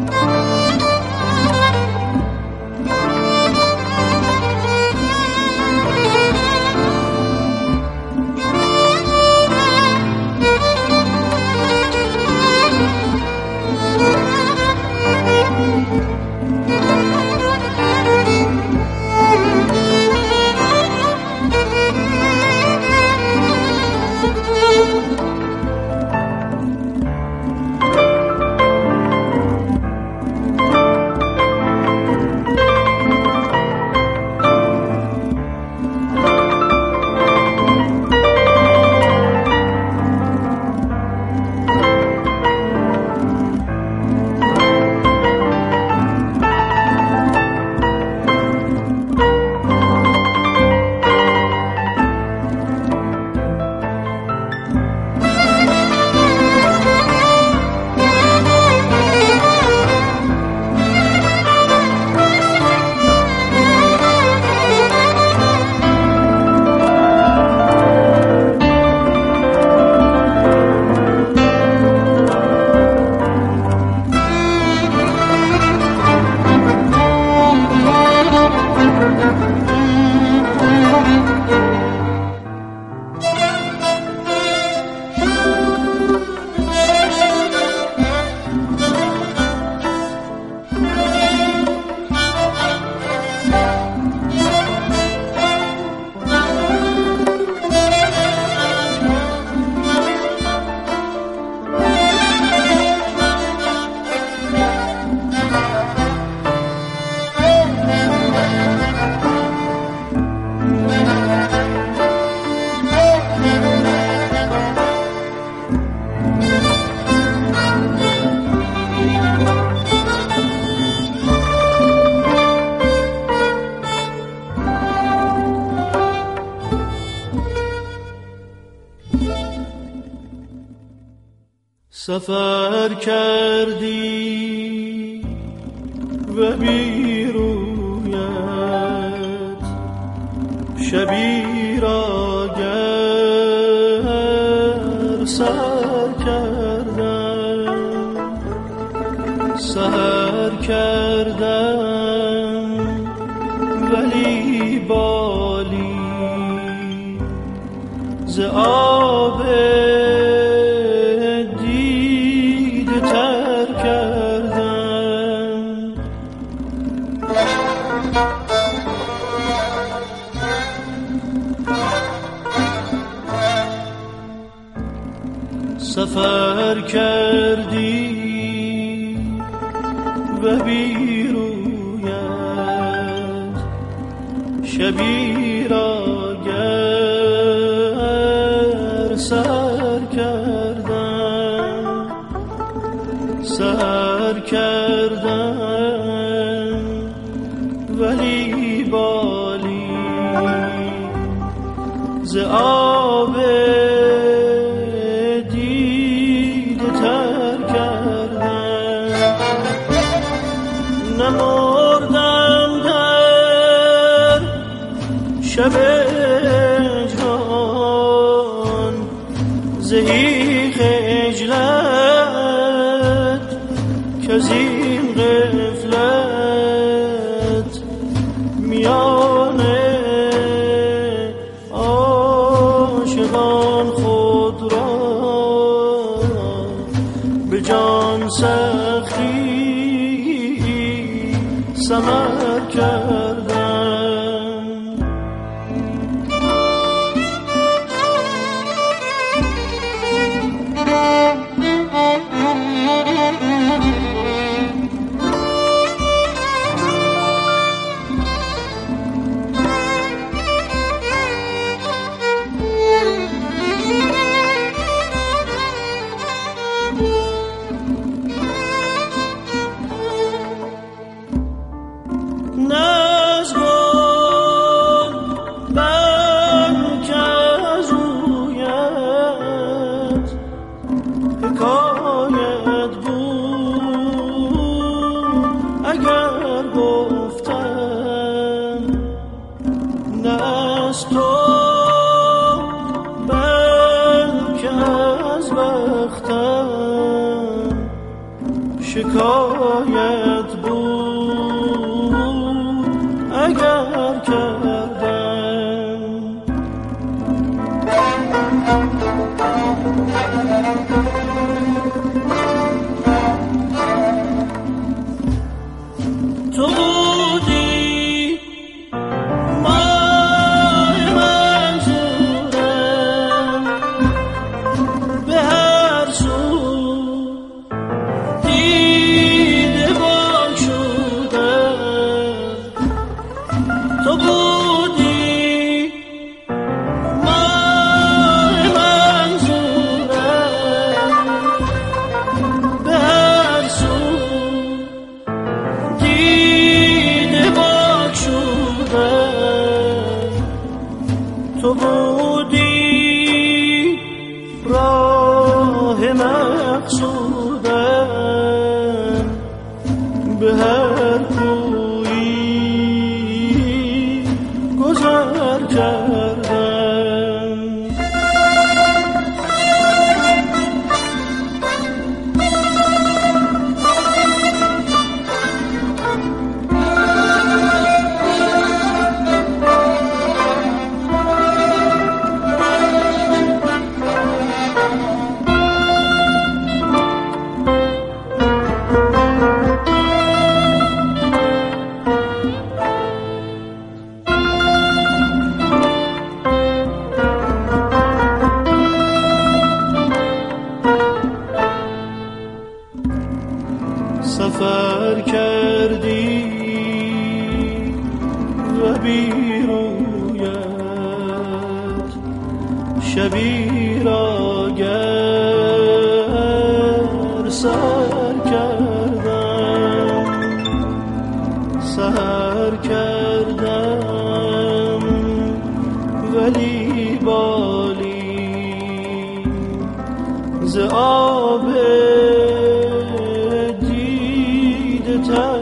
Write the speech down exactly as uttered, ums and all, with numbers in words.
سفر کردی و بی رویت شبی را گر سر کردم سحر کردم ولی بالی ز آب سفر کردی و بی رویت شبی را گر سر کردم سحر کردم ولی بالی ز آب نمردم در شب اجران زهی خجلت کزین غفلت میان عاشقان خود را به جان سختی سمر کردم نه شکایت بود اگر کردم. تو بودی ماه منظورم، به هر سو دیده باک شدم. تو بودی ماه منظورم، به هر سو دیده باک شدم. تو بودی راه مقصودم، به هر کویی گذر کردم. سفر کردی و بیرویت شبی را گر سر کردم، سهر کردم ولی بالی ز آب